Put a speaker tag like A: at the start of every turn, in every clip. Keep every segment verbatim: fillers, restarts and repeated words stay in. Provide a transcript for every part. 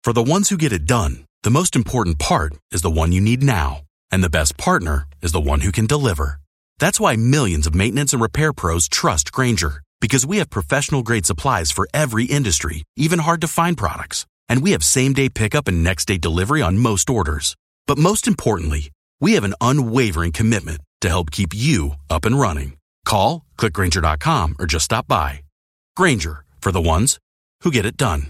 A: For the ones who get it done, the most important part is the one you need now. And the best partner is the one who can deliver. That's why millions of maintenance and repair pros trust Grainger, because we have professional-grade supplies for every industry, even hard-to-find products. And we have same-day pickup and next-day delivery on most orders. But most importantly, we have an unwavering commitment to help keep you up and running. Call, click Grainger dot com, or just stop by. Grainger, for the ones who get it done.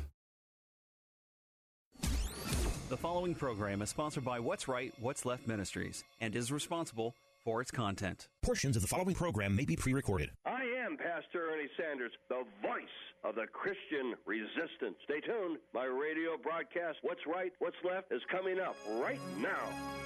B: The following program is sponsored by What's Right, What's Left Ministries and is responsible for its content.
C: Portions of the following program may be pre-recorded.
D: I am Pastor Ernie Sanders, the voice of the Christian resistance. Stay tuned. My radio broadcast, What's Right, What's Left, is coming up right now.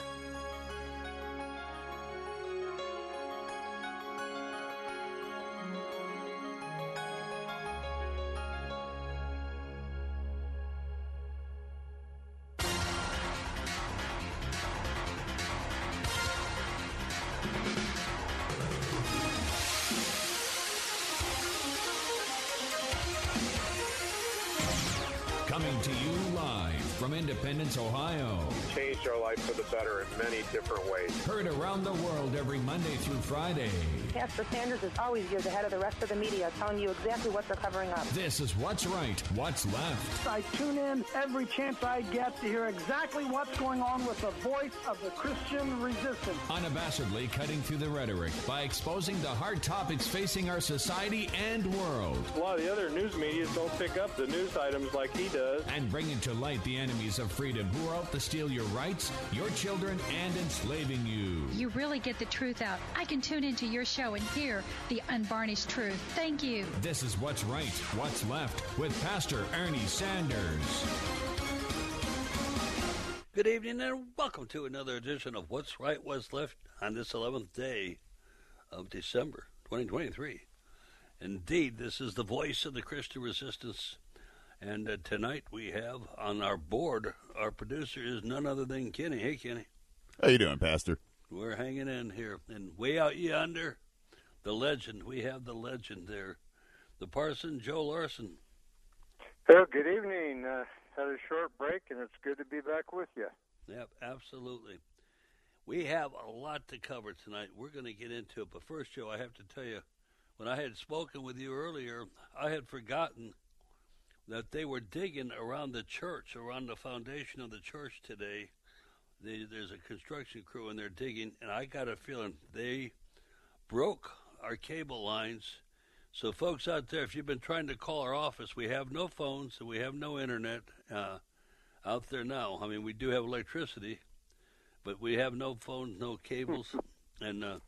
E: Coming to you live from Independence, Ohio.
F: Changed our life for the better in many different ways.
E: Heard around the world every Monday through Friday.
G: Pastor Sanders is always years ahead of the rest of the media, telling you exactly what they're covering up.
E: This is What's Right, What's Left.
H: I tune in every chance I get to hear exactly what's going on with the voice of the Christian resistance.
E: Unabashedly cutting through the rhetoric by exposing the hard topics facing our society and world.
F: A lot of the other news media don't pick up the news items like he does.
E: And bringing to light the enemies of freedom who are out to steal your rights, your children, and enslaving you.
I: You really get the truth out. I can tune into your show and hear the unvarnished truth. Thank you.
E: This is What's Right, What's Left with Pastor Ernie Sanders.
J: Good evening and welcome to another edition of What's Right, What's Left on this eleventh day of December twenty twenty-three. Indeed, this is the voice of the Christian resistance. And uh, tonight we have on our board, our producer is none other than Kenny. Hey, Kenny.
K: How you doing, Pastor?
J: We're hanging in here. And way out yonder, the legend. We have the legend there. The parson, Joe Larson.
F: Oh, good evening. Uh, had a short break, and it's good to be back with you.
J: Yep, absolutely. We have a lot to cover tonight. We're going to get into it. But first, Joe, I have to tell you, when I had spoken with you earlier, I had forgotten that they were digging around the church, around the foundation of the church today. They, there's a construction crew, and they're digging, and I got a feeling they broke our cable lines. So, folks out there, if you've been trying to call our office, we have no phones, and we have no internet uh, out there now. I mean, we do have electricity, but we have no phones, no cables, and uh,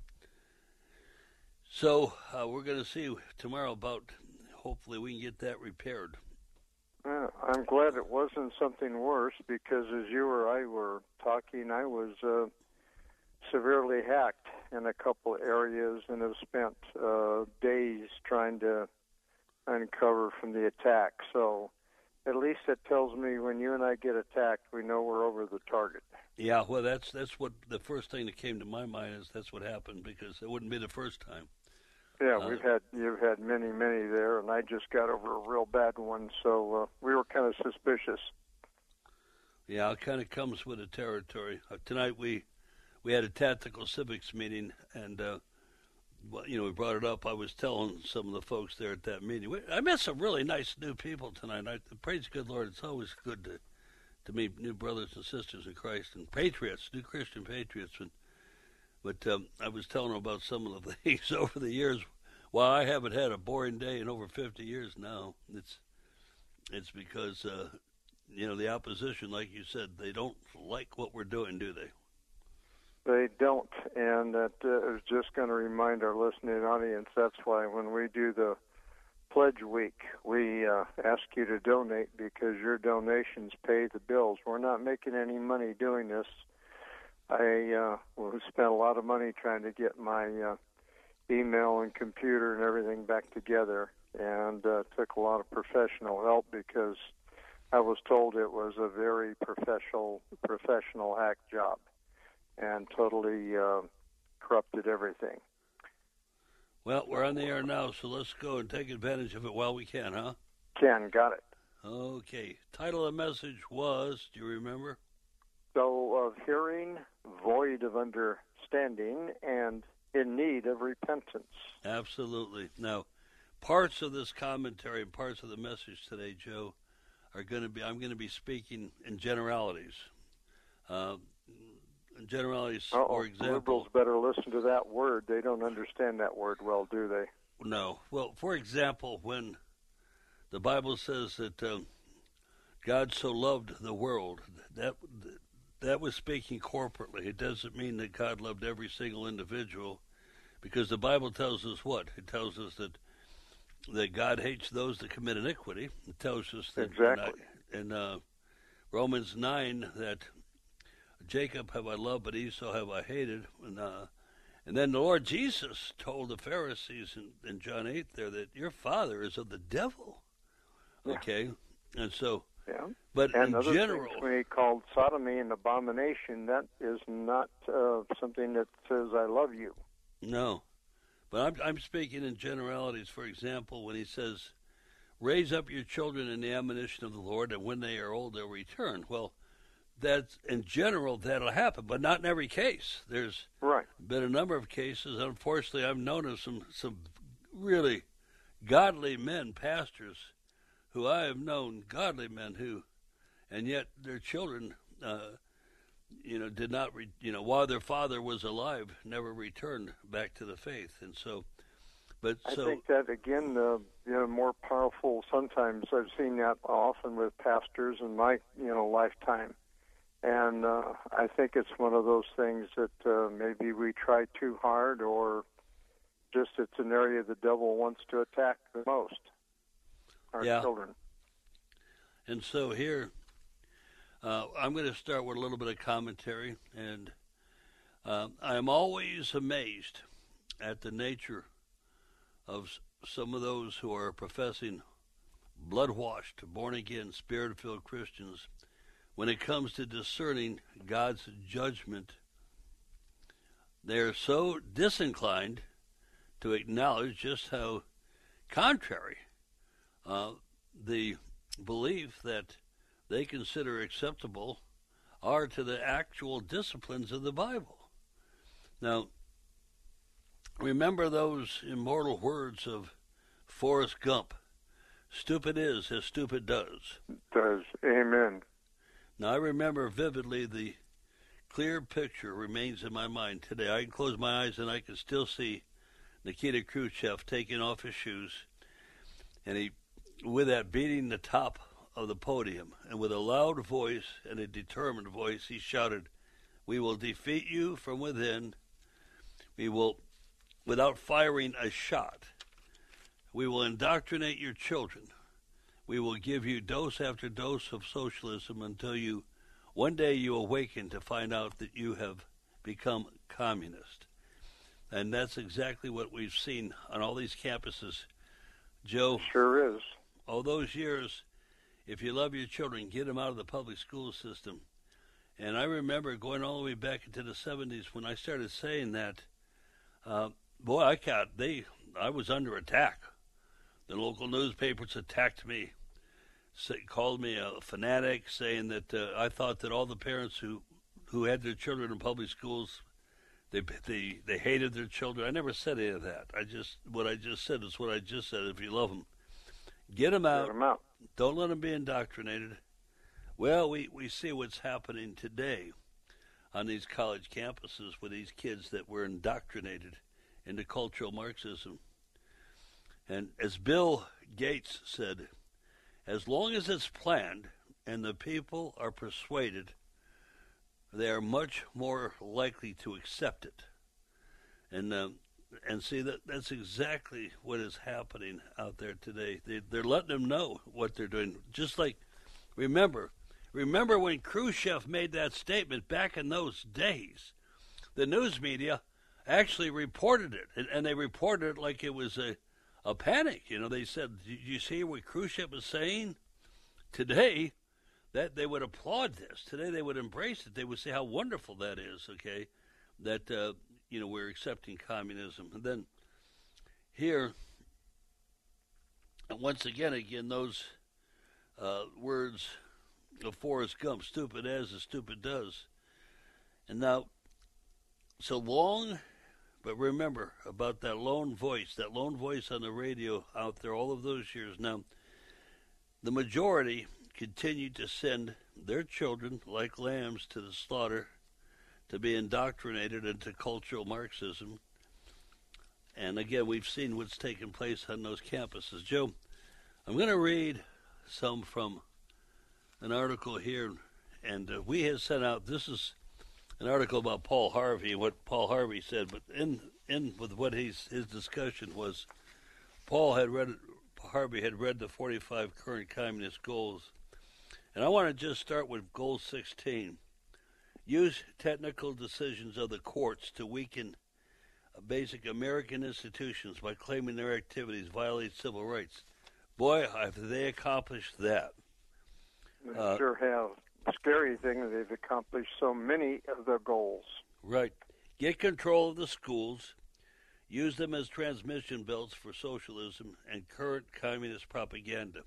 J: so uh, we're going to see tomorrow about, hopefully we can get that repaired.
F: Uh, I'm glad it wasn't something worse, because as you or I were talking, I was uh, severely hacked in a couple areas and have spent uh, days trying to uncover from the attack. So at least it tells me when you and I get attacked, we know we're over the target.
J: Yeah, well, that's that's what the first thing that came to my mind is that's what happened, because it wouldn't be the first time.
F: Yeah, we've had you've had many, many there, and I just got over a real bad one, so uh, we were kind of suspicious.
J: Yeah, it kind of comes with the territory. Uh, tonight we we had a tactical civics meeting, and uh, well, you know, we brought it up. I was telling some of the folks there at that meeting. We, I met some really nice new people tonight. I, praise the good Lord, it's always good to to meet new brothers and sisters in Christ and patriots, new Christian patriots. And But um, I was telling them about some of the things over the years. Well, I haven't had a boring day in over fifty years now. It's it's because, uh, you know, the opposition, like you said, they don't like what we're doing, do they?
F: They don't, and that uh, is just going to remind our listening audience, that's why when we do the Pledge Week, we uh, ask you to donate, because your donations pay the bills. We're not making any money doing this. I uh, well, spent a lot of money trying to get my uh, email and computer and everything back together, and uh, took a lot of professional help, because I was told it was a very professional professional hack job and totally uh, corrupted everything.
J: Well, we're on the air now, so let's go and take advantage of it while we can, huh?
F: Ken, got it.
J: Okay. Title of the message was, do you remember?
F: So, of hearing, void of understanding, and in need of repentance.
J: Absolutely. Now, parts of this commentary and parts of the message today, Joe, are going to be, I'm going to be speaking in generalities. Uh, generalities,
F: Uh-oh.
J: for example.
F: Liberals better listen to that word. They don't understand that word well, do they?
J: No. Well, for example, when the Bible says that uh, God so loved the world, that that was speaking corporately. It doesn't mean that God loved every single individual, because the Bible tells us what? It tells us that that God hates those that commit iniquity. It tells us that
F: exactly.
J: in, uh, Romans nine that Jacob have I loved, but Esau have I hated. And, uh, and then the Lord Jesus told the Pharisees in, in John eight there that your father is of the devil.
F: Yeah.
J: Okay? And so,
F: yeah.
J: but
F: and
J: in general,
F: when he called sodomy an abomination, that is not uh, something that says I love you.
J: No. But I'm, I'm speaking in generalities. For example, when he says, raise up your children in the admonition of the Lord, and when they are old, they'll return. Well, that's in general, that'll happen, but not in every case. There's
F: right.
J: been a number of cases. Unfortunately, I've known of some, some really godly men, pastors, who I have known, godly men who, and yet their children, uh, you know, did not, re, you know, while their father was alive, never returned back to the faith. And so, but
F: I
J: so.
F: think that, again, uh, you know, more powerful, sometimes I've seen that often with pastors in my, you know, lifetime. And uh, I think it's one of those things that uh, maybe we try too hard, or just it's an area the devil wants to attack the most, our
J: yeah.
F: children.
J: And so here, uh, I'm going to start with a little bit of commentary. And uh, I'm always amazed at the nature of some of those who are professing blood-washed, born-again, spirit-filled Christians. When it comes to discerning God's judgment, they are so disinclined to acknowledge just how contrary uh, the belief that they consider acceptable are to the actual disciplines of the Bible. Now, remember those immortal words of Forrest Gump, stupid is as stupid does.
F: Does, amen.
J: Now, I remember vividly the clear picture remains in my mind today. I can close my eyes and I can still see Nikita Khrushchev taking off his shoes, and he, with that, beating the top of the podium, and with a loud voice and a determined voice, he shouted, "We will defeat you from within. We will, without firing a shot, we will indoctrinate your children. We will give you dose after dose of socialism until you, one day you awaken to find out that you have become communist." And that's exactly what we've seen on all these campuses. Joe,
F: sure is.
J: All those years, if you love your children, get them out of the public school system. And I remember going all the way back into the seventies when I started saying that, uh, boy, I got, they, I was under attack. The local newspapers attacked me, say, called me a fanatic, saying that uh, I thought that all the parents who, who had their children in public schools, they, they they hated their children. I never said any of that. I just what I just said is what I just said. If you love them, get them out.
F: Get them out.
J: Don't let them be indoctrinated. Well, we, we see what's happening today on these college campuses with these kids that were indoctrinated into cultural Marxism. And as Bill Gates said, as long as it's planned and the people are persuaded, they are much more likely to accept it. And uh, and see, that that's exactly what is happening out there today. They, they're letting them know what they're doing. Just like, remember, remember when Khrushchev made that statement back in those days, the news media actually reported it, and, and they reported it like it was a A panic. You know, they said, "Did you see what Khrushchev was saying?" Today, that they would applaud this. Today, they would embrace it. They would say how wonderful that is. Okay, that uh, you know we're accepting communism. And then here, and once again, again those uh, words of Forrest Gump, stupid as the stupid does. And now, so long, but remember about that lone voice, that lone voice on the radio out there all of those years. Now, the majority continue to send their children like lambs to the slaughter to be indoctrinated into cultural Marxism. And again, we've seen what's taken place on those campuses. Joe, I'm going to read some from an article here, and uh, we have sent out, this is an article about Paul Harvey and what Paul Harvey said, but in in with what he's, his discussion was, Paul had read, Harvey had read the forty-five current communist goals, and I want to just start with goal sixteen. Use technical decisions of the courts to weaken basic American institutions by claiming their activities violate civil rights. Boy, have they accomplished that.
F: They
J: uh,
F: sure have. Scary thing that they've accomplished so many of their goals.
J: Right. Get control of the schools, use them as transmission belts for socialism and current communist propaganda.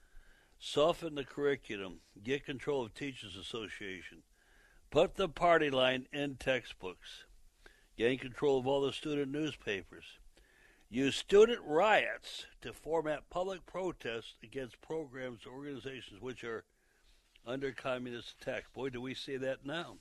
J: Soften the curriculum, get control of Teachers Association, put the party line in textbooks, gain control of all the student newspapers, use student riots to format public protests against programs or organizations which are under communist attack. Boy, do we see that now.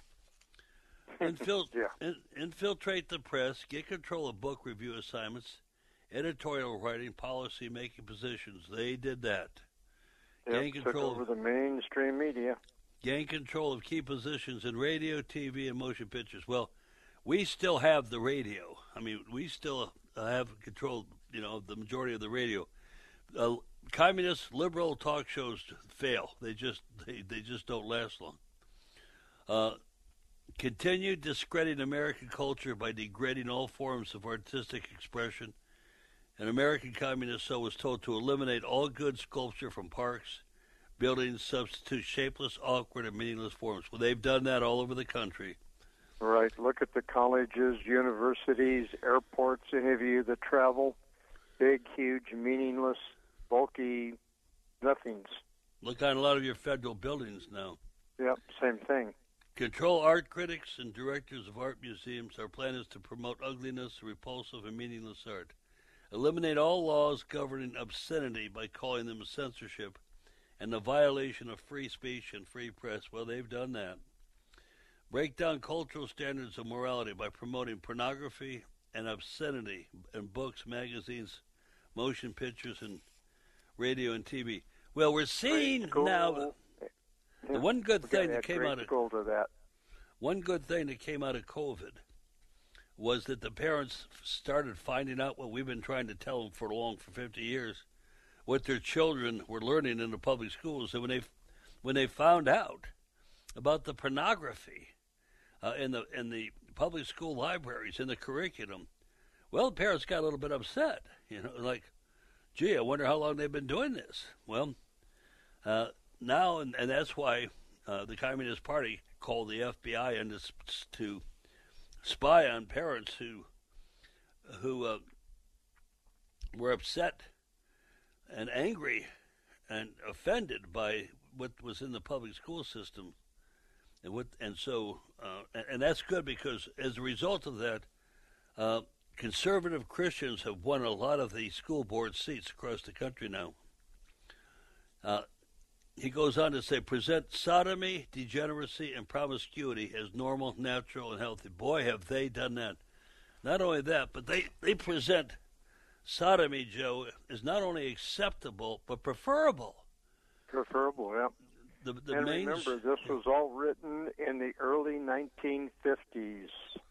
J: Infil-
F: yeah.
J: in- infiltrate the press, get control of book review assignments, editorial writing, policy-making positions. They did that.
F: Yep,
J: gain
F: took
J: control
F: over
J: of,
F: the mainstream media.
J: Gain control of key positions in radio, T V, and motion pictures. Well, we still have the radio. I mean, we still uh, have control, you know, the majority of the radio. Uh, communist, liberal talk shows fail. They just they, they just don't last long. Uh, continue discrediting American culture by degrading all forms of artistic expression. An American communist so was told to eliminate all good sculpture from parks, buildings, substitute shapeless, awkward, and meaningless forms. Well, they've done that all over the country.
F: Right. Look at the colleges, universities, airports, any of you that travel. Big, huge, meaningless, bulky nothings.
J: Look on a lot of your federal buildings now.
F: Yep, same thing.
J: Control art critics and directors of art museums. Our plan is to promote ugliness, repulsive, and meaningless art. Eliminate all laws governing obscenity by calling them censorship and the violation of free speech and free press. Well, they've done that. Break down cultural standards of morality by promoting pornography and obscenity in books, magazines, motion pictures, and radio and T V. Well, we're seeing now
F: yeah,
J: the one good thing that
F: add
J: came out of
F: school to that.
J: one good thing that came out of COVID was that the parents started finding out what we've been trying to tell them for long for fifty years, what their children were learning in the public schools. And when they when they found out about the pornography uh, in the in the public school libraries, in the curriculum, well, the parents got a little bit upset. You know, like, gee, I wonder how long they've been doing this. Well, uh, now, and, and that's why uh, the Communist Party called the F B I in this, to spy on parents who who uh, were upset and angry and offended by what was in the public school system, and what and so uh, and, and that's good, because as a result of that, uh, conservative Christians have won a lot of the school board seats across the country now. Uh, he goes on to say, present sodomy, degeneracy, and promiscuity as normal, natural, and healthy. Boy, have they done that. Not only that, but they, they present sodomy, Joe, as not only acceptable, but preferable.
F: Preferable, yeah.
J: The, the
F: and
J: main...
F: remember, this was all written in the early nineteen fifties.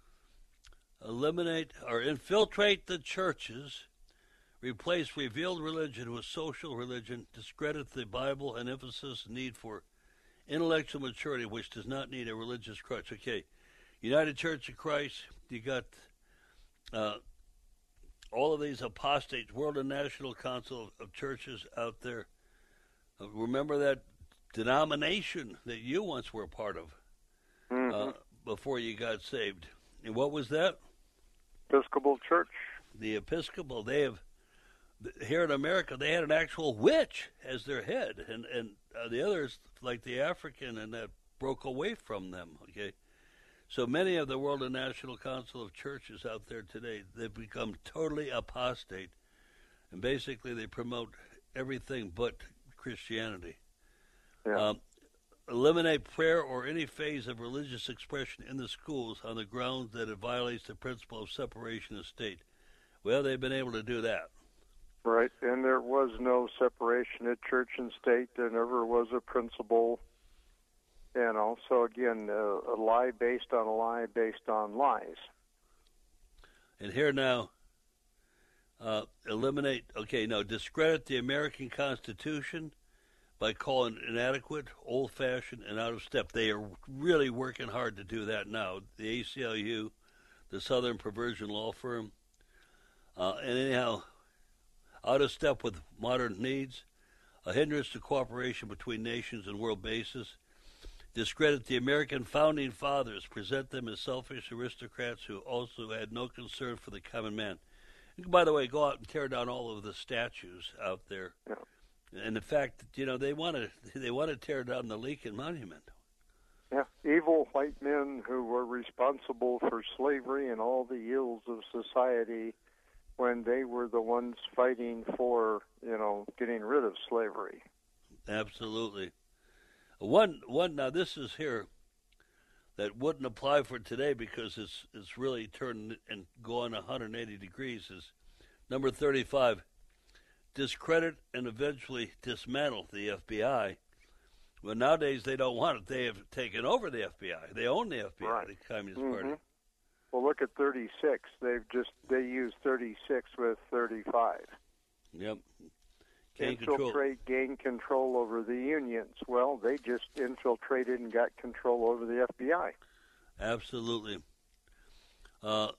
J: Eliminate or infiltrate the churches, replace revealed religion with social religion, discredit the Bible, and emphasis the need for intellectual maturity, which does not need a religious crutch. Okay, United Church of Christ, you got uh, all of these apostates, World and National Council of Churches out there. Uh, remember that denomination that you once were a part of
F: mm-hmm.
J: uh, before you got saved. And what was that?
F: Episcopal Church.
J: The Episcopal. They have here in America, they had an actual witch as their head, and and uh, the others, like the African, and that broke away from them. Okay, so many of the World and National Council of Churches out there today, they've become totally apostate, and basically they promote everything but Christianity.
F: Yeah.
J: Um, eliminate prayer or any phase of religious expression in the schools on the grounds that it violates the principle of separation of state. Well, they've been able to do that.
F: Right, and there was no separation of church and state. There never was a principle, you know. So again, uh, a lie based on a lie based on lies.
J: And here now, uh, eliminate, okay, now discredit the American Constitution by calling it inadequate, old-fashioned, and out of step. They are really working hard to do that now. The A C L U, the Southern Perversion Law Firm, uh, and anyhow, out of step with modern needs, a hindrance to cooperation between nations and world bases, discredit the American founding fathers, present them as selfish aristocrats who also had no concern for the common man. And by the way, go out and tear down all of the statues out there.
F: Yeah.
J: And the fact that, you know, they want to they want to tear down the Lincoln Monument.
F: Yeah, evil white men who were responsible for slavery and all the ills of society when they were the ones fighting for, you know, getting rid of slavery.
J: Absolutely. One, one. Now this is here that wouldn't apply for today because it's it's really turned and going one hundred eighty degrees. Is number thirty-five. Discredit and eventually dismantle the F B I. Well, nowadays they don't want it. They have taken over the F B I. They own the F B I,
F: right.
J: The Communist
F: mm-hmm.
J: Party.
F: Well, look at thirty-six. They've just they use thirty-six with thirty-five.
J: Yep. Gain
F: Infiltrate,
J: control.
F: gain control over the unions. Well, they just infiltrated and got control over the F B I.
J: Absolutely. Uh,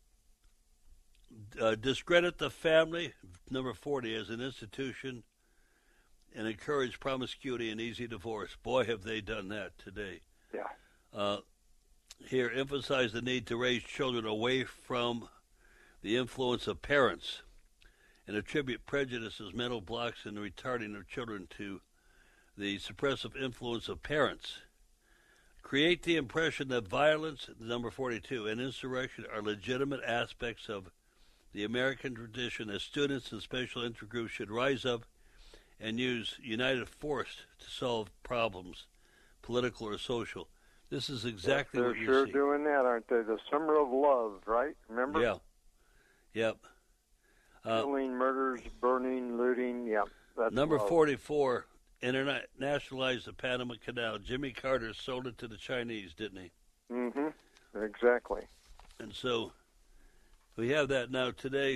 J: uh, discredit the family, number forty, as an institution, and encourage promiscuity and easy divorce. Boy, have they done that today.
F: Yeah.
J: Uh, here, emphasize the need to raise children away from the influence of parents and attribute prejudices, mental blocks, and retarding of children to the suppressive influence of parents. Create the impression that violence, number forty-two, and insurrection are legitimate aspects of the American tradition, as students and special interest groups should rise up and use united force to solve problems, political or social. This is exactly
F: They're
J: what you
F: sure
J: see.
F: doing that, aren't they? The summer of love, right? Remember?
J: Yeah. Yep. Uh,
F: Killing, murders, burning, looting. Yep. That's
J: number
F: love.
J: forty-four, internationalized the Panama Canal. Jimmy Carter sold it to the Chinese, didn't he?
F: Mm-hmm. Exactly.
J: And so we have that now today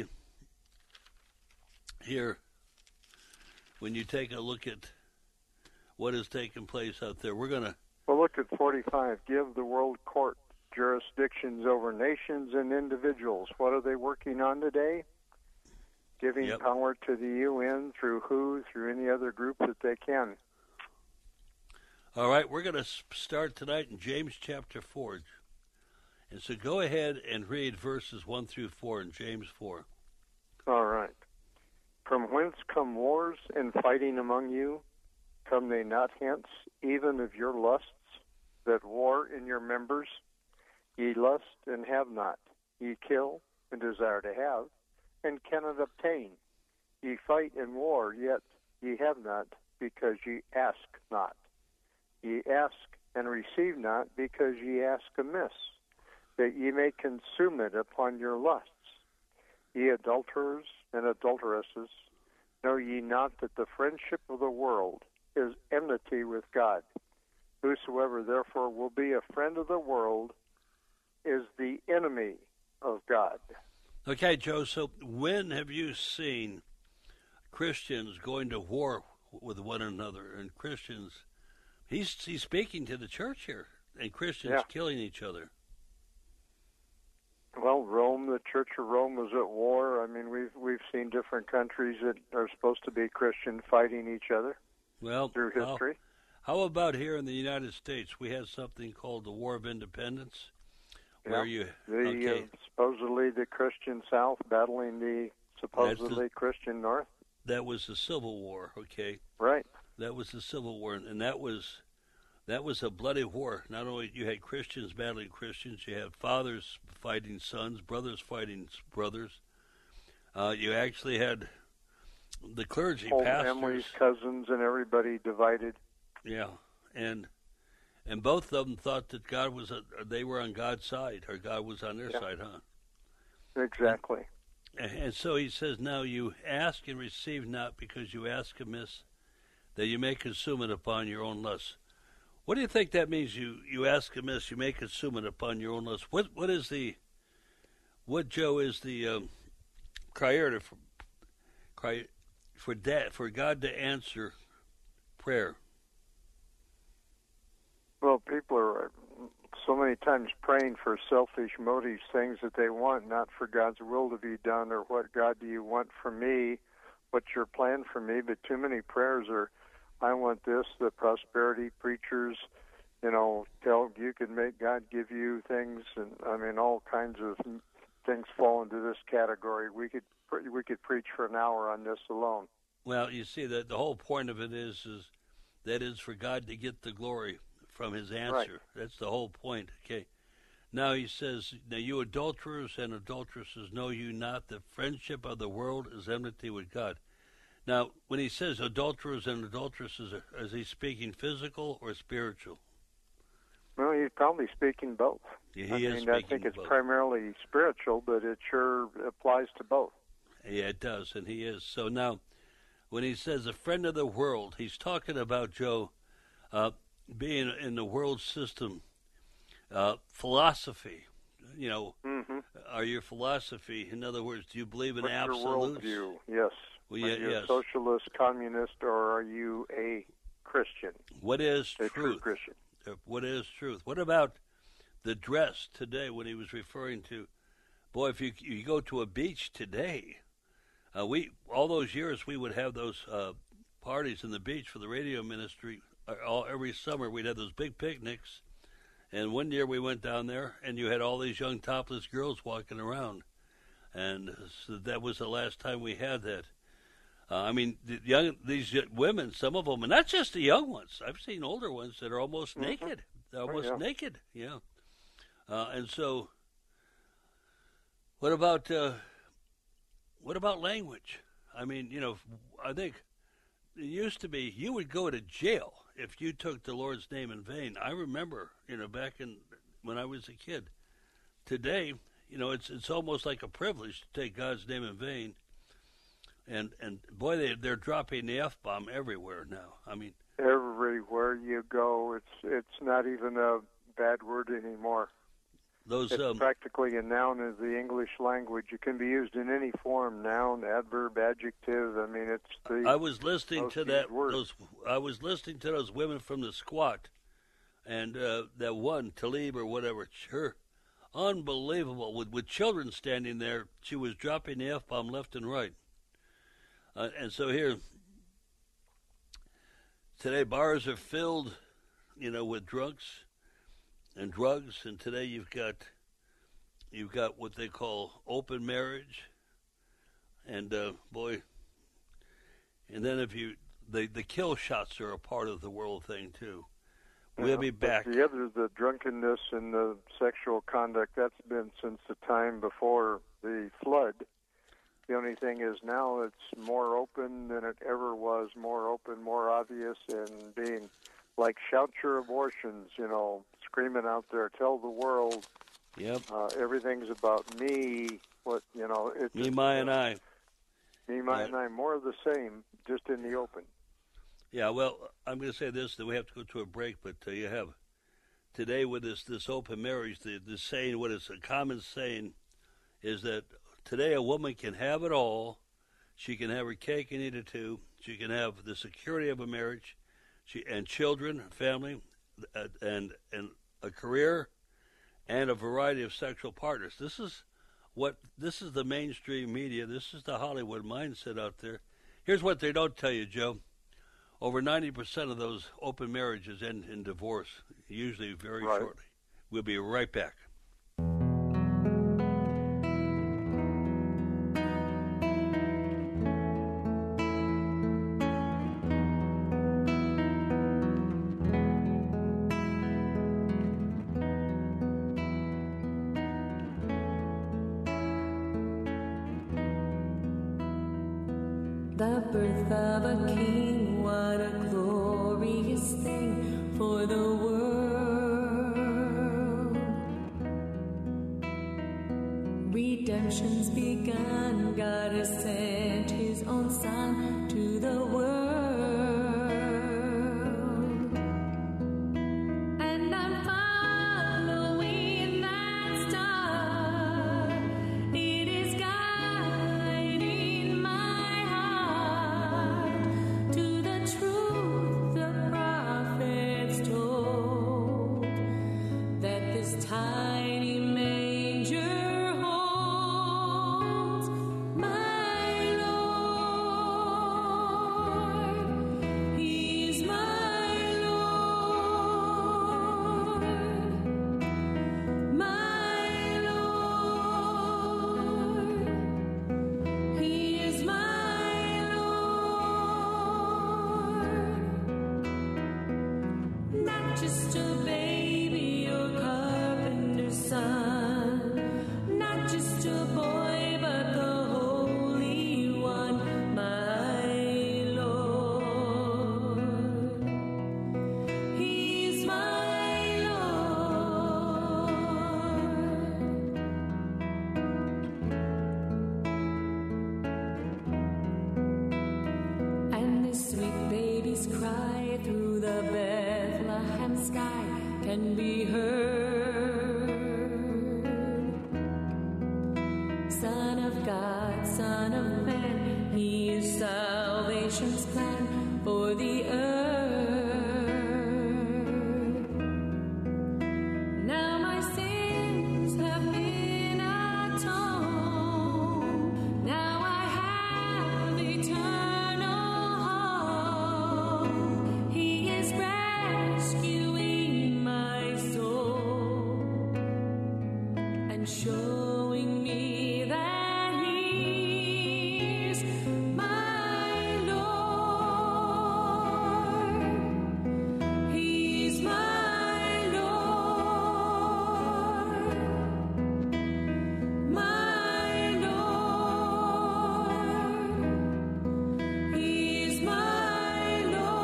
J: here. When you take a look at what has taken place out there, we're going to...
F: Well, look at forty-five. Give the world court jurisdictions over nations and individuals. What are they working on today? Giving
J: Yep.
F: power to the U N through W H O, through any other group that they can.
J: All right, we're going to start tonight in James chapter four. And so go ahead and read verses one through four in James four.
F: All right. From whence come wars and fighting among you? Come they not hence, even of your lusts, that war in your members? Ye lust and have not. Ye kill and desire to have, and cannot obtain. Ye fight and war, yet ye have not, because ye ask not. Ye ask and receive not, because ye ask amiss, that ye may consume it upon your lusts. Ye adulterers and adulteresses, know ye not that the friendship of the world is enmity with God? Whosoever therefore will be a friend of the world is the enemy of God.
J: Okay, Joe, so when have you seen Christians going to war with one another? And Christians, he's, he's speaking to the church here, and Christians
F: Yeah.
J: killing each other.
F: Well, Rome, the Church of Rome was at war. I mean, we've we've seen different countries that are supposed to be Christian fighting each other
J: Well,
F: through history.
J: How, how about here in the United States? We had something called the War of Independence, where
F: Yeah.
J: you
F: The
J: okay,
F: uh, supposedly the Christian South battling the supposedly
J: the,
F: Christian North.
J: That was the Civil War, okay?
F: Right.
J: That was the Civil War, and that was that was a bloody war. Not only you had Christians battling Christians, you had fathers fighting sons, brothers fighting brothers. Uh, you actually had the clergy,
F: whole
J: pastors,
F: families, cousins, and everybody divided.
J: Yeah, and and both of them thought that God was a, they were on God's side, or God was on their
F: yeah.
J: side, huh?
F: Exactly.
J: And, and so he says, now you ask and receive not, because you ask amiss, that you may consume it upon your own lust. What do you think that means? You you ask amiss, you may consume it upon your own lust. What what is the what Joe is the um, criteria for for that for God to answer prayer?
F: Well, people are so many times praying for selfish motives, things that they want, not for God's will to be done, or what God do you want from me, what's your plan for me. But too many prayers are, I want this. The prosperity preachers, you know, tell you can make God give you things, and I mean all kinds of things fall into this category. We could we could preach for an hour on this alone.
J: Well, you see that the whole point of it is is that is for God to get the glory from his answer.
F: Right.
J: That's the whole point. Okay. Now he says, now you adulterers and adulteresses, know you not that friendship of the world is enmity with God. Now, when he says adulterers and adulteresses, is he speaking physical or spiritual?
F: Well, he's probably speaking both.
J: Yeah, he
F: I
J: is
F: mean,
J: speaking
F: I think it's
J: both.
F: primarily spiritual, but it sure applies to both.
J: Yeah, it does, and he is. So now, when he says a friend of the world, he's talking about, Joe, uh, being in the world system, uh, philosophy. You know,
F: mm-hmm.
J: are your philosophy, in other words, do you believe in
F: What's
J: absolutes?
F: your worldview? Yes.
J: Well,
F: are
J: yeah,
F: you
J: yes.
F: a socialist, communist, or are you a Christian?
J: What is
F: a
J: truth?
F: True Christian.
J: Uh, what is truth? What about the dress today? When he was referring to, boy, if you you go to a beach today, uh, we all those years we would have those uh, parties in the beach for the radio ministry. Uh, all every summer we'd have those big picnics, and one year we went down there, and you had all these young topless girls walking around, and so that was the last time we had that. Uh, I mean, the young these women, some of them, and not just the young ones. I've seen older ones that are almost
F: mm-hmm.
J: naked. They're almost
F: oh, yeah.
J: naked, yeah. Uh, and so, what about uh, what about language? I mean, you know, I think it used to be you would go to jail if you took the Lord's name in vain. I remember, you know, back in when I was a kid. Today, you know, it's it's almost like a privilege to take God's name in vain. And and boy, they they're dropping the F-bomb everywhere now. I mean,
F: everywhere you go, it's it's not even a bad word anymore.
J: Those
F: it's
J: um,
F: practically a noun in the English language. It can be used in any form: noun, adverb, adjective. I mean, it's the.
J: I was listening to that.
F: Words.
J: Those I was listening to those women from the squat, and uh, that one Talib or whatever. Sure, unbelievable. With with children standing there, she was dropping the F-bomb left and right. Uh, and so here, today bars are filled, you know, with drunks and drugs. And today you've got, you've got what they call open marriage. And uh, boy, and then if you, the the kill shots are a part of the world thing too. We'll
F: yeah,
J: be back.
F: The other, the drunkenness and the sexual conduct, that's been since the time before the flood. The only thing is now it's more open than it ever was, more open, more obvious, and being like shout your abortions, you know, screaming out there, tell the world.
J: Yep.
F: Uh, everything's about me. What you know? It's
J: me, my, and I.
F: Me, my,
J: yeah.
F: and I. More of the same, just in the open.
J: Yeah. Well, I'm going to say this: that we have to go to a break, but uh, you have today with this this open marriage, the the saying, what is a common saying, is that. Today, a woman can have it all. She can have her cake and eat it too. She can have the security of a marriage, she and children, family, and and a career, and a variety of sexual partners. This is what this is the mainstream media. This is the Hollywood mindset out there. Here's what they don't tell you, Joe. Over ninety percent of those open marriages end in divorce, usually very
F: right.
J: shortly. We'll be right back.
K: The birth of a king, what a glorious thing for the world. Redemption's begun, God has sent his own son to the world. And I'm following that star. It is guiding my heart to the truth the prophets told, that this tiny manger holds my Lord. He's my Lord, my Lord. He is my Lord. Not just a baby or carpenter's son, not just a boy, but the Holy One, my Lord. He's my Lord. And this sweet baby's cry through the Bethlehem sky can be heard. Son of God, Son of Man, He is salvation's plan for the earth. Now my sins have been atoned. Now I have eternal hope. He is rescuing my soul and showing me that He's my Lord. He's my Lord, my Lord. He's my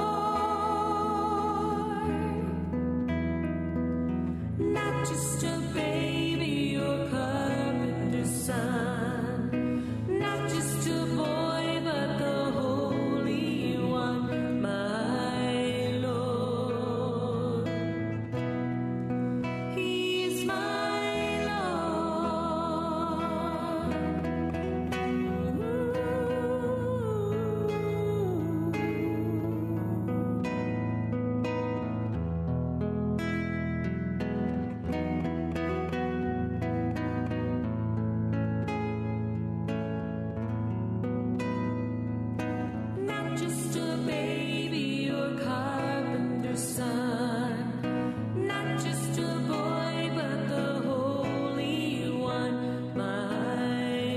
K: Lord. Not just a baby or carpenter's son, not just a boy, but the Holy One, my Lord. He's my Not just a baby or carpenter's son, not just a boy, but the Holy One, my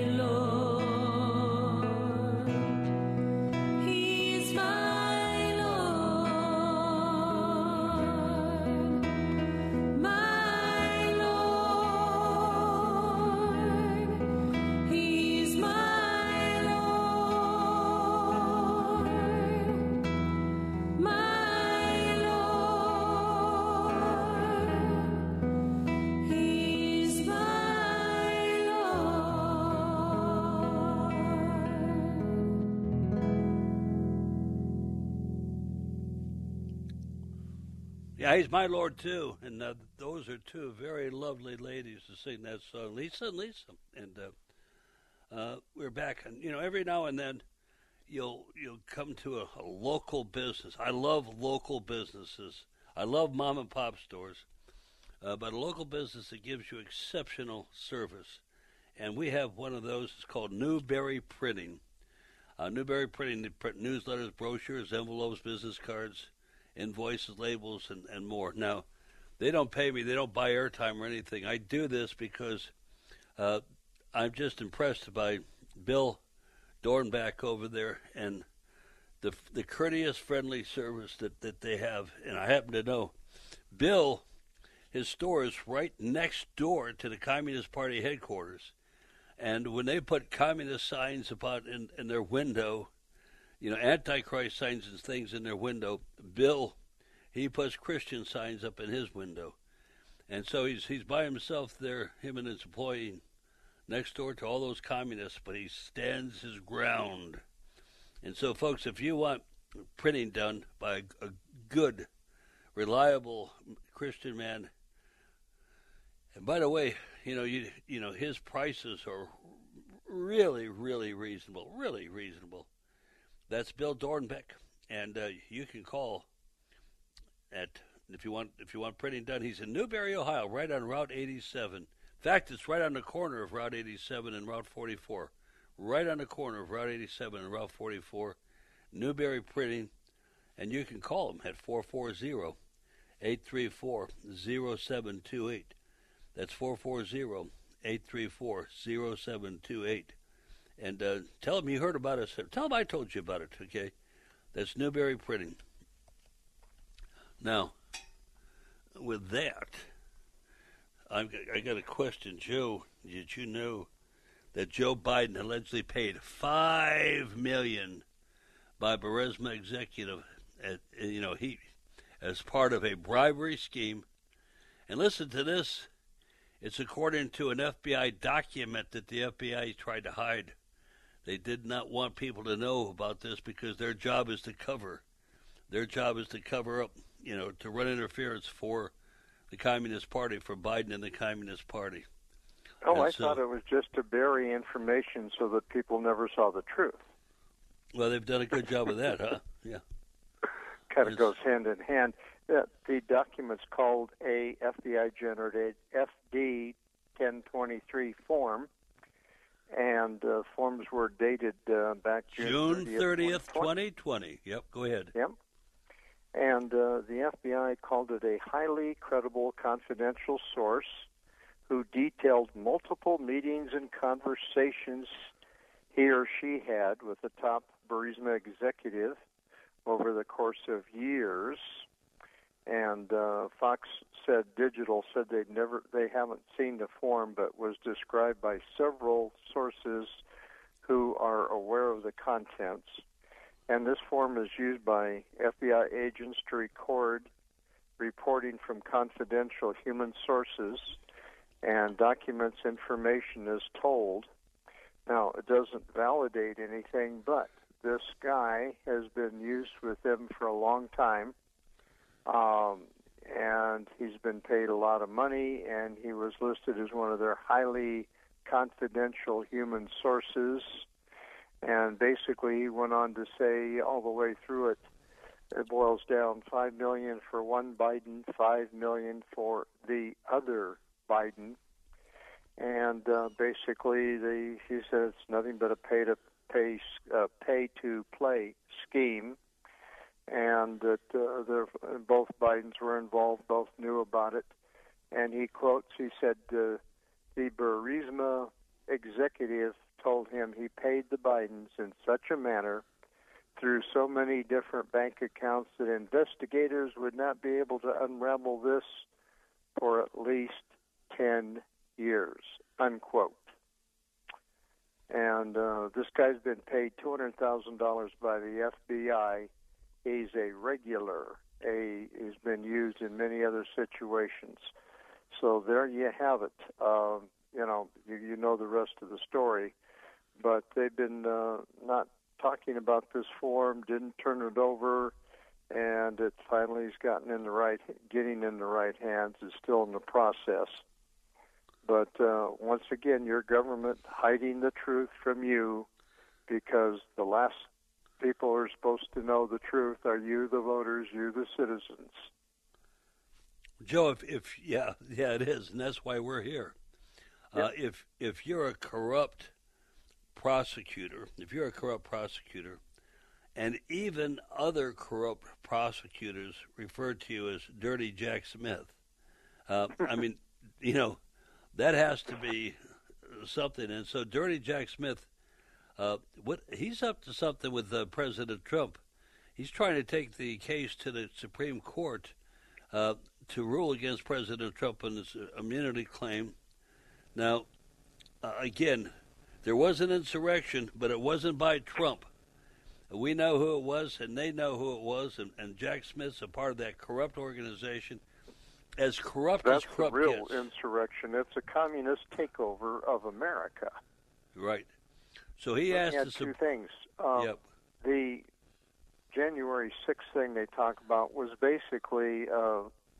K: Lord. He's my Lord, my Lord. He's my Lord, my Lord. He's my Lord.
J: Yeah, he's my Lord too, and uh, those are two very lovely ladies to sing that song, Lisa and Lisa. And uh, uh, we're back, and you know, every now and then you'll you'll come to a, a local business. I love local businesses. I love mom and pop stores, uh, but a local business that gives you exceptional service. And we have one of those. It's called Newberry Printing. Uh, Newberry Printing, they print newsletters, brochures, envelopes, business cards, invoices, labels, and, and more. Now, they don't pay me. They don't buy airtime or anything. I do this because uh, I'm just impressed by Bill Dornbach over there and the the courteous, friendly service that, that they have. And I happen to know Bill, his store is right next door to the Communist Party headquarters. And when they put communist signs about in, in their window, you know, Antichrist signs and things in their window. Bill, he puts Christian signs up in his window. And so he's he's by himself there, him and his employee, next door to all those communists, but he stands his ground. And so, folks, if you want printing done by a, a good, reliable Christian man, and by the way, you know, you you know, his prices are really, really reasonable, really reasonable. That's Bill Dornbeck, and uh, you can call at if you want if you want printing done. He's in Newberry, Ohio, right on Route eighty-seven. In fact, it's right on the corner of Route eighty-seven and Route forty-four. Right on the corner of Route eighty-seven and Route forty-four, Newberry Printing, and you can call him at four four zero, eight three four, zero seven two eight. That's four four zero, eight three four, zero seven two eight. And uh, tell them you heard about us. Tell them I told you about it, okay? That's Newberry Printing. Now, with that, I've got, I got a question. Joe, did you know that Joe Biden allegedly paid five million dollars by Burisma executive, at, you know, he, as part of a bribery scheme? And listen to this. It's according to an F B I document that the F B I tried to hide. They did not want people to know about this because their job is to cover. Their job is to cover up, you know, to run interference for the Communist Party, for Biden and the Communist Party.
F: Oh,
J: and
F: I
J: so,
F: thought it was just to bury information so that people never saw the truth.
J: Well, they've done a good job of that, huh? Yeah.
F: Kind of goes hand in hand. The, the document's called a F B I-generated F D ten twenty-three form, and uh, forms were dated uh, back June
J: thirtieth, twenty twenty. Yep, go ahead.
F: Yep. And uh, the F B I called it a highly credible confidential source who detailed multiple meetings and conversations he or she had with the top Burisma executive over the course of years. And uh, Fox said, Digital said they'd never, they haven't seen the form, but was described by several sources who are aware of the contents. And this form is used by F B I agents to record reporting from confidential human sources and documents information as told. Now, it doesn't validate anything, but this guy has been used with them for a long time. Um, and he's been paid a lot of money, and he was listed as one of their highly confidential human sources. And basically, he went on to say all the way through it, it boils down five million dollars for one Biden, five million dollars for the other Biden. And uh, basically, they, he said it's nothing but a pay to pay uh, pay to play scheme. And that uh, both Bidens were involved, both knew about it. And he quotes, he said, uh, the Burisma executive told him he paid the Bidens in such a manner through so many different bank accounts that investigators would not be able to unravel this for at least ten years, unquote. And uh, this guy's been paid two hundred thousand dollars by the F B I. He's a regular. A, he's been used in many other situations. So there you have it. Um, you know, you, you know the rest of the story. But they've been uh, not talking about this form, didn't turn it over, and it finally has gotten in the right, getting in the right hands. It's still in the process. But uh, once again, your government hiding the truth from you, because the last people who are supposed to know the truth are you, the voters, you, the citizens.
J: Joe, if, if yeah, yeah, it is, and that's why we're here.
F: Yeah.
J: Uh, if if you're a corrupt prosecutor, if you're a corrupt prosecutor, and even other corrupt prosecutors refer to you as Dirty Jack Smith, uh, I mean, you know, that has to be something. And so, Dirty Jack Smith. Uh, what he's up to something with uh, President Trump. He's trying to take the case to the Supreme Court uh, to rule against President Trump on his immunity claim. Now, uh, again, there was an insurrection, but it wasn't by Trump. We know who it was, and they know who it was, and, and Jack Smith's a part of that corrupt organization. As corrupt
F: That's
J: as corrupt
F: the real
J: gets.
F: insurrection. It's a communist takeover of America.
J: Right. So he
F: Let
J: asked
F: me add
J: us
F: two
J: to,
F: things. Um,
J: Yep.
F: The January sixth thing they talk about was basically a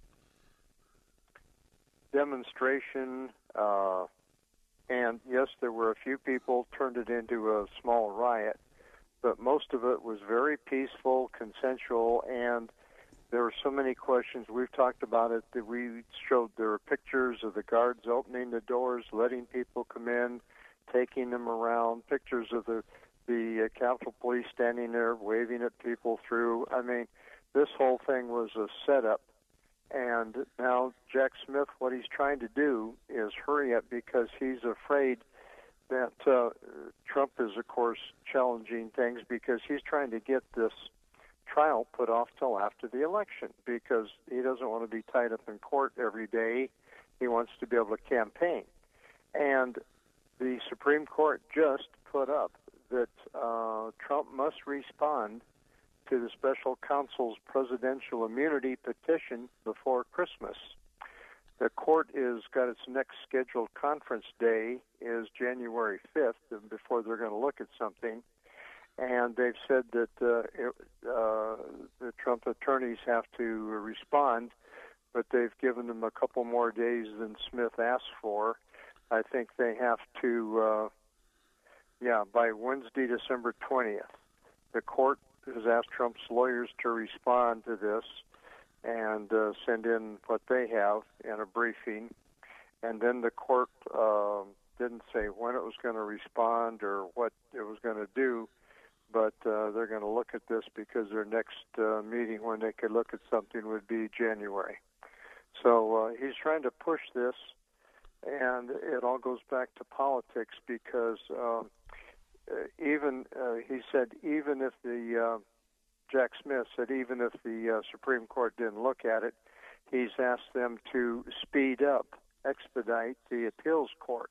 F: demonstration, uh, and yes, there were a few people turned it into a small riot, but most of it was very peaceful, consensual, and there were so many questions. We've talked about it that we showed there were pictures of the guards opening the doors, letting people come in, taking them around, pictures of the the uh, Capitol Police standing there waving at people through. I mean, this whole thing was a setup. And now Jack Smith, what he's trying to do is hurry up because he's afraid that uh, Trump is, of course, challenging things because he's trying to get this trial put off till after the election because he doesn't want to be tied up in court every day. He wants to be able to campaign. And the Supreme Court just put up that uh, Trump must respond to the special counsel's presidential immunity petition before Christmas. The court is got its next scheduled conference day is January fifth, and before they're going to look at something. And they've said that uh, it, uh, the Trump attorneys have to respond, but they've given them a couple more days than Smith asked for. I think they have to, uh, yeah, by Wednesday, December twentieth. The court has asked Trump's lawyers to respond to this and uh, send in what they have in a briefing. And then the court uh, didn't say when it was going to respond or what it was going to do, but uh, they're going to look at this because their next uh, meeting when they could look at something would be January. So uh, he's trying to push this, and it all goes back to politics because um, even, uh, he said, even if the, uh, Jack Smith said, even if the uh, Supreme Court didn't look at it, he's asked them to speed up, expedite the appeals court.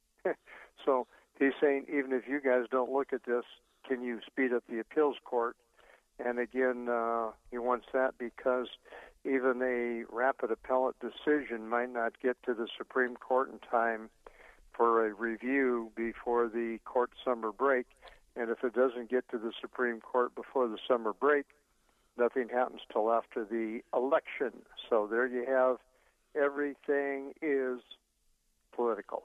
F: So he's saying, even if you guys don't look at this, can you speed up the appeals court? And again, uh, he wants that because even a rapid appellate decision might not get to the Supreme Court in time for a review before the court summer break. And if it doesn't get to the Supreme Court before the summer break, nothing happens till after the election. So there you have, everything is political.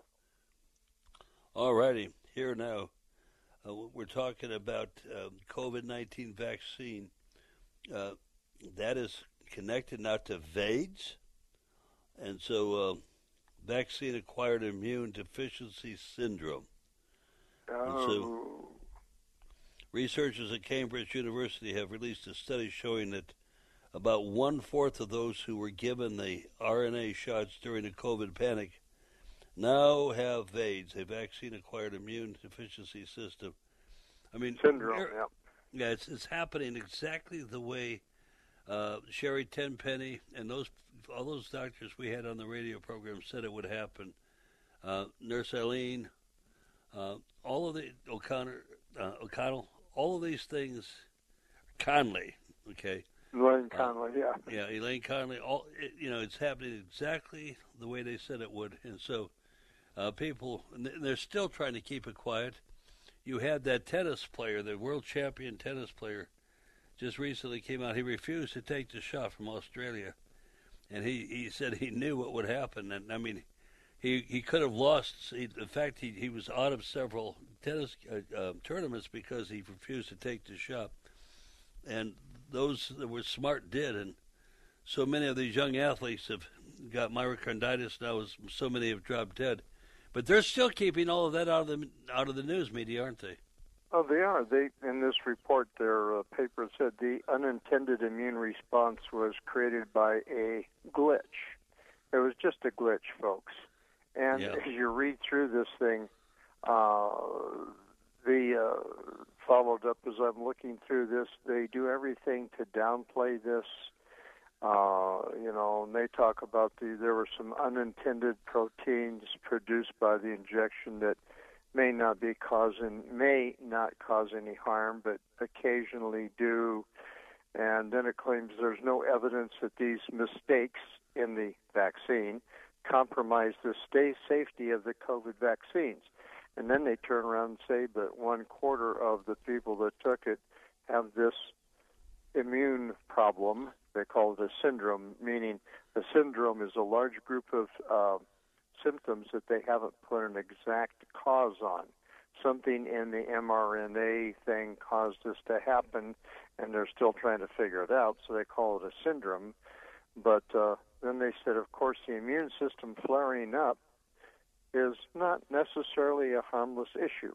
J: All righty, here now. Uh, we're talking about uh, COVID nineteen vaccine. Uh, that is connected now to VAIDS. And so uh, vaccine-acquired immune deficiency syndrome.
F: Oh.
J: And so researchers at Cambridge University have released a study showing that about one-fourth of those who were given the R N A shots during the COVID panic now have VAIDS, a vaccine-acquired immune deficiency system. I mean,
F: syndrome. Yeah,
J: yeah, it's it's happening exactly the way uh, Sherry Tenpenny and those all those doctors we had on the radio program said it would happen. Uh, Nurse Eileen, uh, all of the O'Connor, uh, O'Connell, all of these things, Conley, okay.
F: Elaine Conley, uh,
J: yeah. Yeah, Elaine Conley. All it, you know, it's happening exactly the way they said it would, and so uh, people, they're still trying to keep it quiet. You had that tennis player, the world champion tennis player, just recently came out. He refused to take the shot from Australia, and he, he said he knew what would happen. And I mean, he he could have lost. He, in fact, he he was out of several tennis uh, uh, tournaments because he refused to take the shot. And those that were smart did, and so many of these young athletes have got myocarditis now, as so many have dropped dead. But they're still keeping all of that out of the out of the news media, aren't they?
F: Oh, they are. They in this report, their uh, paper said the unintended immune response was created by a glitch. It was just a glitch, folks. And
J: yeah.
F: as you read through this thing, uh, the uh, followed up as I'm looking through this, they do everything to downplay this. Uh, you know, and they talk about the there were some unintended proteins produced by the injection that may not be causing, may not cause any harm, but occasionally do. And then it claims there's no evidence that these mistakes in the vaccine compromise the stay safety of the COVID vaccines. And then they turn around and say that one quarter of the people that took it have this immune problem. They call it a syndrome, meaning the syndrome is a large group of uh, symptoms that they haven't put an exact cause on. Something in the mRNA thing caused this to happen, and they're still trying to figure it out, so they call it a syndrome. But uh, then they said, of course, the immune system flaring up is not necessarily a harmless issue.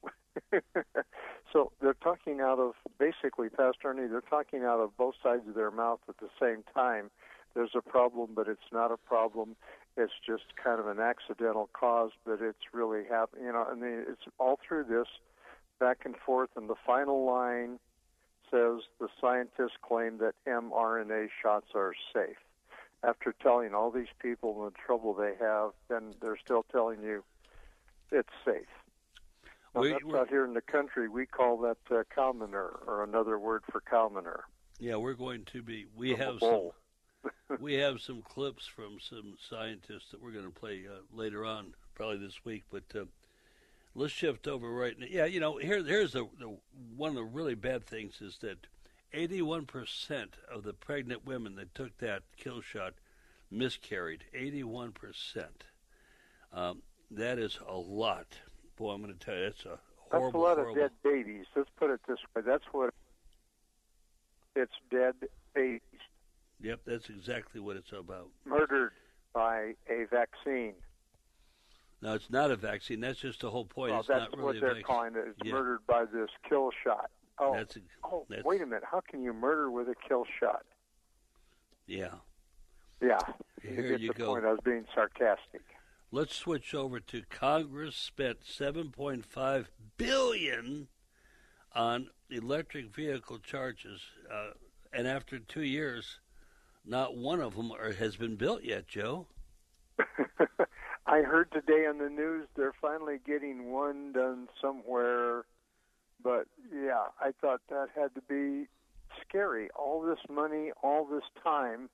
F: So they're talking out of, basically, Pastor Ernie, they're talking out of both sides of their mouth at the same time. There's a problem, but it's not a problem. It's just kind of an accidental cause, but it's really happening. You know, I mean, it's all through this, back and forth, and the final line says the scientists claim that mRNA shots are safe. After telling all these people the trouble they have, then they're still telling you it's safe. Now,
J: we,
F: that's out here in the country, we call that uh, cow manure, or another word for cow manure.
J: Yeah, we're going to be. We
F: From
J: have some. we have some clips from some scientists that we're going to play uh, later on, probably this week. But uh, let's shift over right now. Yeah, you know, here, here's the, the one of the really bad things is that eighty-one percent of the pregnant women that took that kill shot miscarried. eighty-one percent. Um, that is a lot. Boy, I'm going to tell you, that's a horrible,
F: That's a lot
J: horrible.
F: of dead babies. Let's put it this way. That's what it's dead babies.
J: Yep, that's exactly what it's about.
F: Murdered by a vaccine.
J: No, it's not a vaccine. That's just the whole point.
F: Well,
J: it's
F: that's
J: not really
F: what
J: a
F: they're
J: vaccine.
F: calling it. It's
J: Yeah.
F: murdered by this kill shot. Oh,
J: That's a-
F: oh
J: that's-
F: wait a minute. How can you murder with a kill shot?
J: Yeah.
F: Yeah.
J: Here
F: you get
J: you
F: the
J: go.
F: point. I was being sarcastic.
J: Let's switch over to Congress spent seven point five billion dollars on electric vehicle charges, uh, and after two years, not one of them are, has been built yet, Joe.
F: I heard today on the news they're finally getting one done somewhere, but yeah, I thought that had to be scary. All this money, all this time.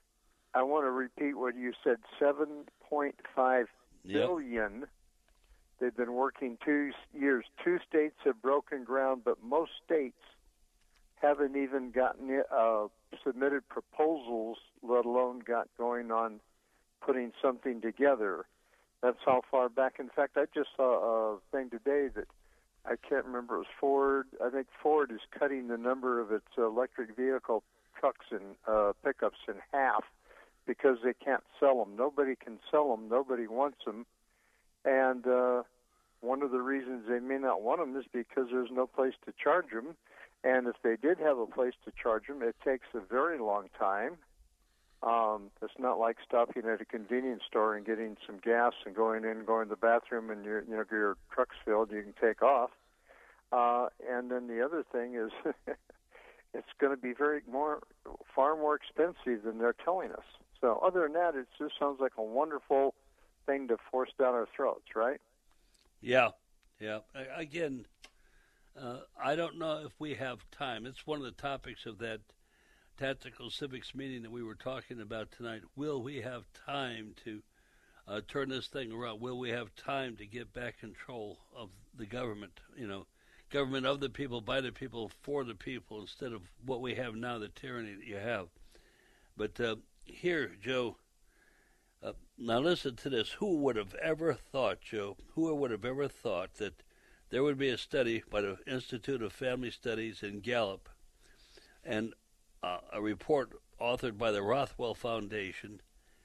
F: I want to repeat what you said, seven point five
J: Yep.
F: billion. They've been working two years. Two states have broken ground, but most states haven't even gotten uh, submitted proposals, let alone got going on putting something together. That's how far back. In fact, I just saw a thing today that I can't remember. It was Ford. I think Ford is cutting the number of its electric vehicle trucks and uh, pickups in half because they can't sell them. Nobody can sell them. Nobody wants them. And uh, one of the reasons they may not want them is because there's no place to charge them. And if they did have a place to charge them, it takes a very long time. Um, it's not like stopping at a convenience store and getting some gas and going in, going to the bathroom, and your, you know, your truck's filled. You can take off. Uh, and then the other thing is, it's going to be very more, far more expensive than they're telling us. So, other than that, it just sounds like a wonderful thing to force down our throats, right?
J: Yeah, yeah. I, again, uh, I don't know if we have time. It's one of the topics of that Tactical Civics meeting that we were talking about tonight. Will we have time to uh, turn this thing around? Will we have time to get back control of the government? You know, government of the people, by the people, for the people, instead of what we have now, the tyranny that you have. But uh, here, Joe, uh, now listen to this. Who would have ever thought, Joe, who would have ever thought that there would be a study by the Institute of Family Studies in Gallup and Uh, a report authored by the Rothwell Foundation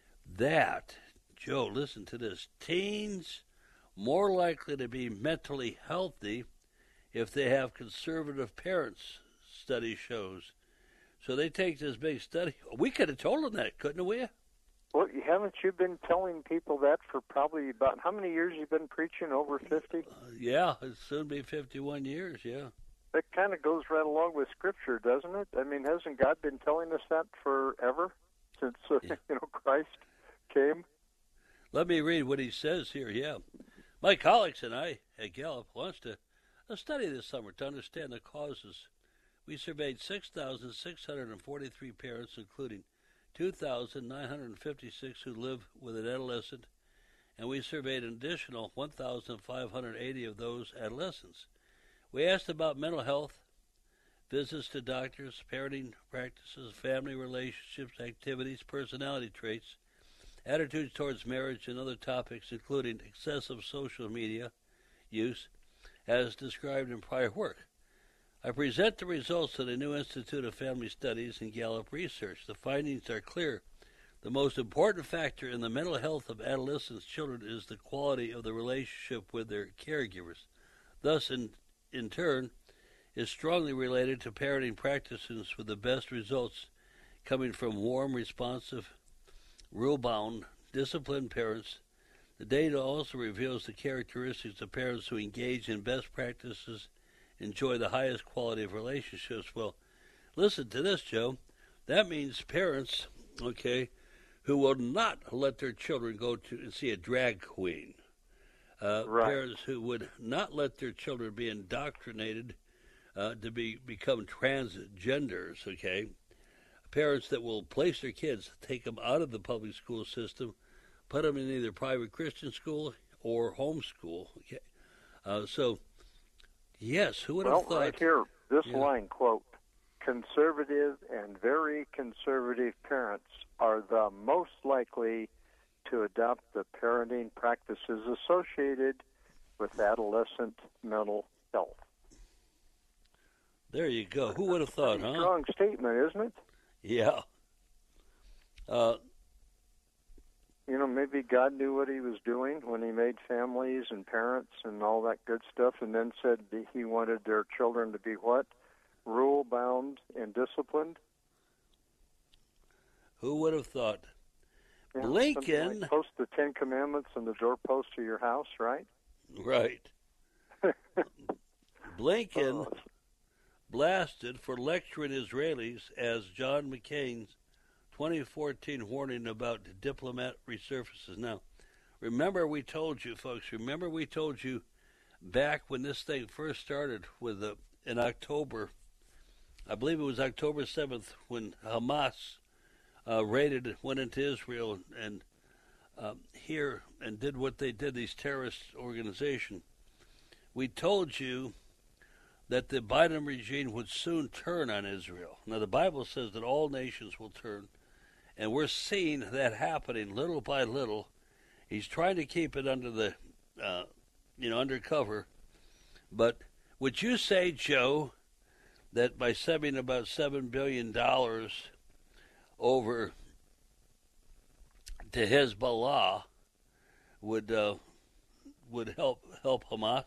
J: that, Joe, listen to this, teens more likely to be mentally healthy if they have conservative parents, study shows. So they take this big study. We could have told them that, couldn't we?
F: Well, haven't you been telling people that for probably about, how many years you've been preaching? Over fifty?
J: Uh, yeah, it'll soon be fifty-one years, yeah.
F: That kind of goes right along with Scripture, doesn't it? I mean, hasn't God been telling us that forever, since uh,
J: Yeah.
F: you know Christ came?
J: Let me read what he says here, yeah. My colleagues and I at Gallup launched a, a study this summer to understand the causes. We surveyed six thousand six hundred forty-three parents, including two thousand nine hundred fifty-six who live with an adolescent, and we surveyed an additional one thousand five hundred eighty of those adolescents. We asked about mental health, visits to doctors, parenting practices, family relationships, activities, personality traits, attitudes towards marriage, and other topics, including excessive social media use, as described in prior work. I present the results of the New Institute of Family Studies and Gallup Research. The findings are clear. The most important factor in the mental health of adolescent children is the quality of the relationship with their caregivers. Thus, in, in turn, is strongly related to parenting practices with the best results coming from warm, responsive, rule-bound, disciplined parents. The data also reveals the characteristics of parents who engage in best practices enjoy the highest quality of relationships. Well, listen to this, Joe. That means parents, okay, who will not let their children go to and see a drag queen. Uh, right. Parents who would not let their children be indoctrinated uh, to be become transgenders, okay. Parents that will place their kids, take them out of the public school system, put them in either private Christian school or homeschool. Okay. Uh, so, yes, who would
F: well,
J: have thought?
F: Right here, this
J: yeah.
F: line, quote, conservative and very conservative parents are the most likely to adopt the parenting practices associated with adolescent mental health.
J: There you go. Who would have thought,
F: That's a
J: huh?
F: Strong statement, isn't it?
J: Yeah. Uh,
F: you know, maybe God knew what he was doing when he made families and parents and all that good stuff, and then said he wanted their children to be what? Rule-bound and disciplined?
J: Who would have thought?
F: Yeah,
J: Blinken.
F: Like post the Ten Commandments on the doorpost of your house, right?
J: Right. Blinken oh. blasted for lecturing Israelis as John McCain's twenty fourteen warning about diplomat resurfaces. Now, remember we told you, folks, remember we told you back when this thing first started with the, in October, I believe it was October seventh, when Hamas uh, raided, went into Israel and um, here and did what they did, these terrorist organization. We told you that the Biden regime would soon turn on Israel. Now, the Bible says that all nations will turn, and we're seeing that happening little by little. He's trying to keep it under the, uh, you know, undercover. But would you say, Joe, that by sending about seven billion dollars over to Hezbollah would uh, would help help Hamas?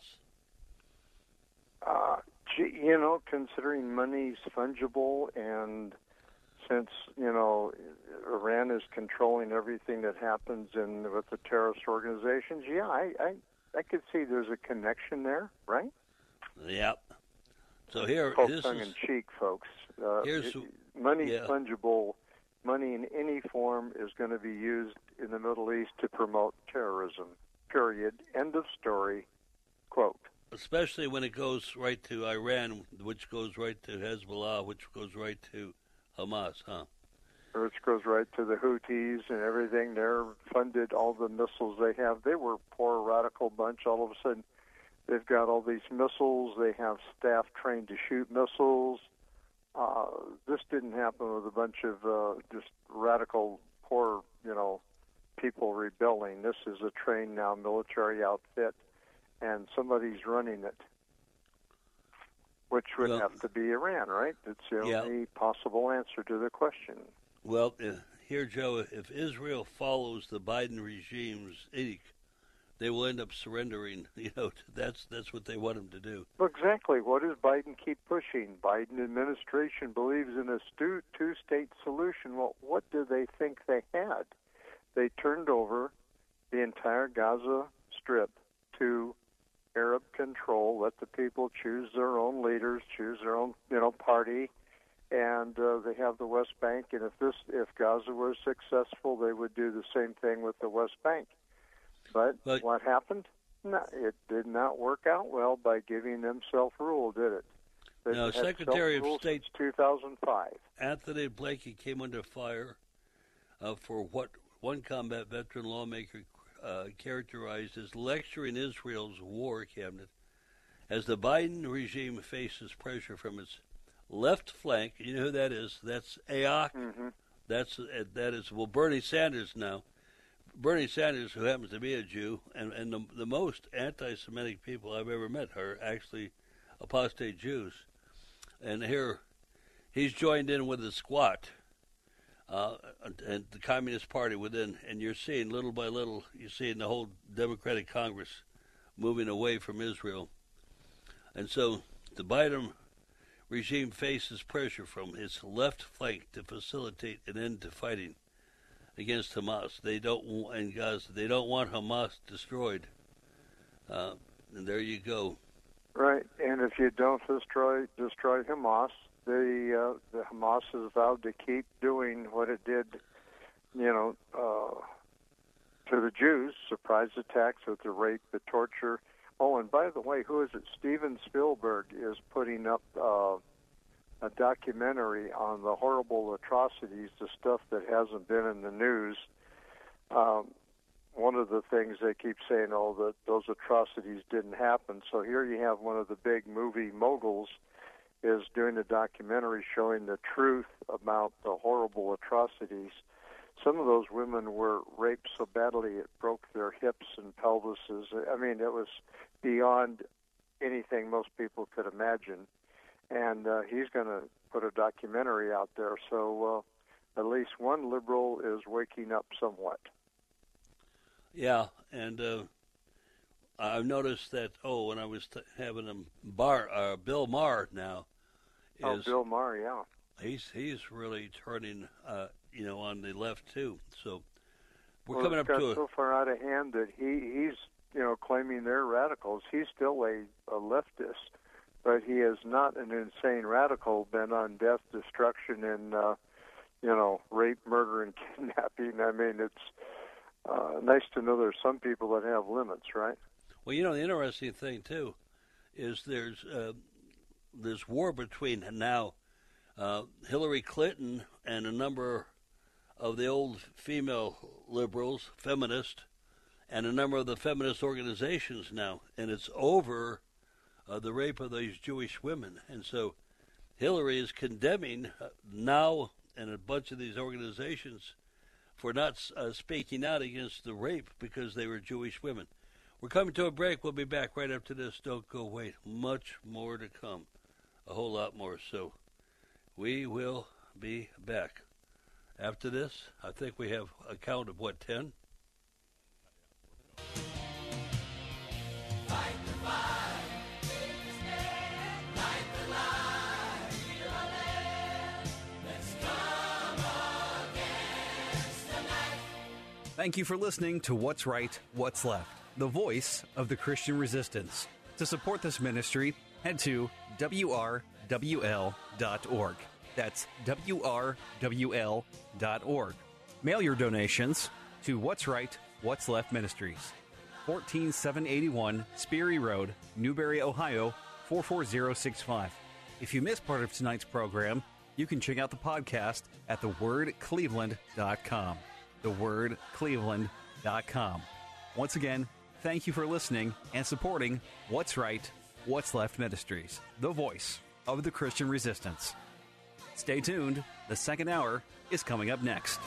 F: Uh, you know, considering money's fungible, and since, you know, Iran is controlling everything that happens in with the terrorist organizations, yeah, I, I, I could see there's a connection there, right?
J: Yep. So here,
F: Poke
J: this
F: tongue
J: is,
F: in cheek, folks. Uh,
J: here's,
F: it, money's
J: yeah.
F: fungible. Money in any form is going to be used in the Middle East to promote terrorism, period. End of story, quote.
J: Especially when it goes right to Iran, which goes right to Hezbollah, which goes right to Hamas, huh?
F: Which goes right to the Houthis and everything. They're funded all the missiles they have. They were a poor, radical bunch. All of a sudden, they've got all these missiles. They have staff trained to shoot missiles. Uh, this didn't happen with a bunch of uh, just radical, poor, you know, people rebelling. This is a trained now military outfit, and somebody's running it, which would well, have to be Iran, right? It's the
J: yeah.
F: only possible answer to the question.
J: Well, uh, here, Joe, if Israel follows the Biden regime's edict, they will end up surrendering. You know, that's that's what they want them to do.
F: Exactly. What does Biden keep pushing? Biden administration believes in a stu- two-state solution. Well, what do they think they had? They turned over the entire Gaza Strip to Arab control, let the people choose their own leaders, choose their own, you know, party, and uh, they have the West Bank. And if this, if Gaza was successful, they would do the same thing with the West Bank. But, but what happened? not, it did not work out well by giving them self-rule, did it? They
J: now,
F: had
J: Secretary of State
F: since two thousand five.
J: Anthony Blakey came under fire uh, for what one combat veteran lawmaker uh, characterized as lecturing Israel's war cabinet as the Biden regime faces pressure from its left flank. You know who that is? That's A O C.
F: Mm-hmm.
J: That's uh, that is well Bernie Sanders now. Bernie Sanders, who happens to be a Jew, and and the, the most anti-Semitic people I've ever met are actually apostate Jews, and here he's joined in with the squat, uh, and the Communist Party within, and you're seeing little by little, you're seeing the whole Democratic Congress moving away from Israel, and so the Biden regime faces pressure from its left flank to facilitate an end to fighting against Hamas. They don't want, and Gaza, they don't want Hamas destroyed. Uh, and there you go.
F: Right, and if you don't destroy destroy Hamas, the uh, the Hamas has vowed to keep doing what it did, you know, uh, to the Jews: surprise attacks with the rape, the torture. Oh, and by the way, who is it? Steven Spielberg is putting up uh, a documentary on the horrible atrocities, the stuff that hasn't been in the news. Um, one of the things they keep saying, oh, that those atrocities didn't happen. So here you have one of the big movie moguls is doing a documentary showing the truth about the horrible atrocities. Some of those women were raped so badly it broke their hips and pelvises. I mean, it was beyond anything most people could imagine. And uh, he's going to put a documentary out there. So uh, at least one liberal is waking up somewhat.
J: Yeah, and uh, I've noticed that, oh, when I was t- having him, Bar, uh, Bill Maher now. Is,
F: oh, Bill Maher, yeah.
J: He's, he's really turning, uh, you know, on the left, too. So we're
F: well,
J: coming
F: it's
J: up
F: got
J: to a...
F: so far out of hand that he, he's, you know, claiming they're radicals. He's still a, a leftist. But he is not an insane radical, bent on death, destruction, and, uh, you know, rape, murder, and kidnapping. I mean, it's uh, nice to know there's some people that have limits, right?
J: Well, you know, the interesting thing, too, is there's uh, this war between now uh, Hillary Clinton and a number of the old female liberals, feminists, and a number of the feminist organizations now. And it's over... Uh, the rape of these Jewish women. And so Hillary is condemning uh, now and a bunch of these organizations for not uh, speaking out against the rape because they were Jewish women. We're coming to a break. We'll be back right after this. Don't go away. Much more to come. A whole lot more. So we will be back. After this, I think we have a count of, what, ten?
K: Fight the fight.
B: Thank you for listening to What's Right, What's Left, the voice of the Christian resistance. To support this ministry, head to W R W L dot org. That's W R W L dot org. Mail your donations to What's Right, What's Left Ministries, fourteen seven eighty-one Sperry Road, Newberry, Ohio, four four zero six five. If you missed part of tonight's program, you can check out the podcast at the word cleveland dot com. the word cleveland dot com. Once again, thank you for listening and supporting What's Right, What's Left Ministries, the voice of the Christian resistance. Stay tuned. The second hour is coming up next.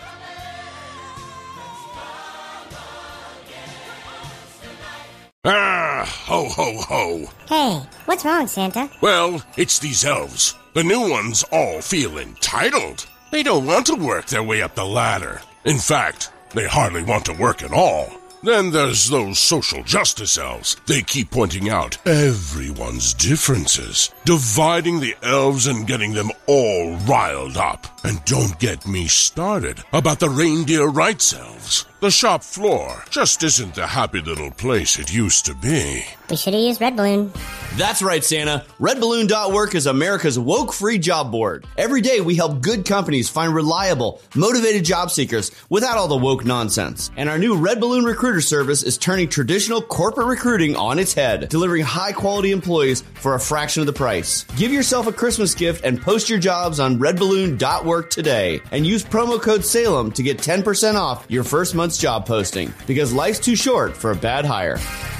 L: Ah, ho, ho, ho.
M: Hey, what's wrong, Santa?
L: Well, it's these elves. The new ones all feel entitled. They don't want to work their way up the ladder. In fact, they hardly want to work at all. Then there's those social justice elves. They keep pointing out everyone's differences, dividing the elves and getting them all riled up. And don't get me started about the reindeer rights elves. The shop floor just isn't the happy little place it used to be.
M: We should have used Red Balloon.
N: That's right, Santa. red balloon dot work is America's woke-free job board. Every day we help good companies find reliable, motivated job seekers without all the woke nonsense. And our new Red Balloon Recruiter service is turning traditional corporate recruiting on its head, delivering high-quality employees for a fraction of the price. Give yourself a Christmas gift and post your jobs on red balloon dot work today. And use promo code Salem to get ten percent off your first month's job posting. Because life's too short for a bad hire.